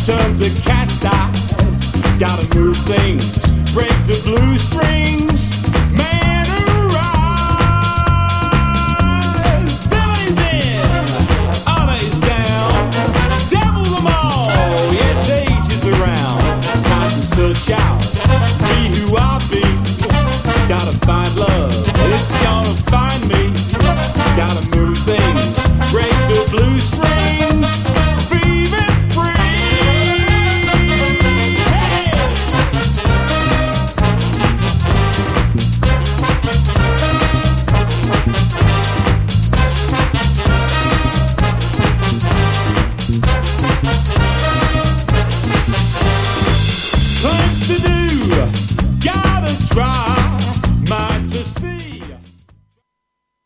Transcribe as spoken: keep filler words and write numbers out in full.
Tons of cast eye, gotta move things, break the blue strings, man arise. Billy's in, Ollie's down, devil them all, yes, age is around. Time to search out, be who I be, gotta find love, it's gonna find me. Gotta move things, break the blue strings, feeling free. Hey! Plans to do, gotta try, mind to see.